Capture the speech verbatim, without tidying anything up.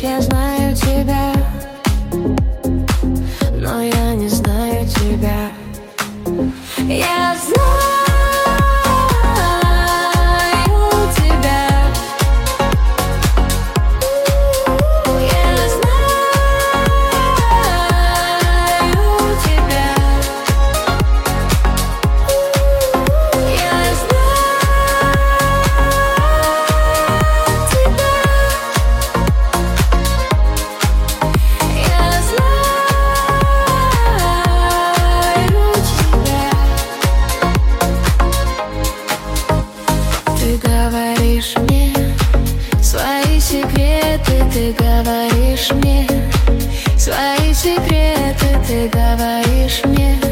я знаю тебя, но я не знаю тебя. Я знаю тебя. Я знаю тебя. Я знаю тебя. Я знаю тебя. Ты говоришь мне свои секреты, ты говоришь мне свои секреты, ты говоришь мне.